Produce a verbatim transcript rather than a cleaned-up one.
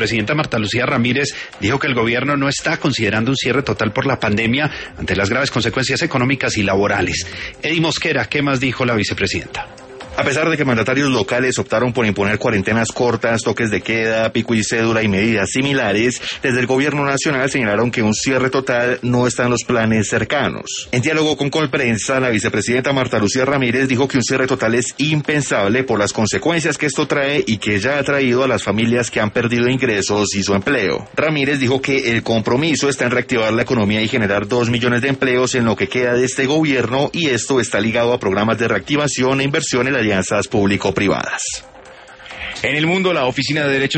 vicepresidenta Marta Lucía Ramírez dijo que el gobierno no está considerando un cierre total por la pandemia ante las graves consecuencias económicas y laborales. Eddie Mosquera, ¿qué más dijo la vicepresidenta? A pesar de que mandatarios locales optaron por imponer cuarentenas cortas, toques de queda, pico y cédula y medidas similares, desde el gobierno nacional señalaron que un cierre total no está en los planes cercanos. En diálogo con Colprensa, la vicepresidenta Marta Lucía Ramírez dijo que un cierre total es impensable por las consecuencias que esto trae y que ya ha traído a las familias que han perdido ingresos y su empleo. Ramírez dijo que el compromiso está en reactivar la economía y generar dos millones de empleos en lo que queda de este gobierno, y esto está ligado a programas de reactivación e inversión en la alianzas público-privadas. En el mundo, la Oficina de Derechos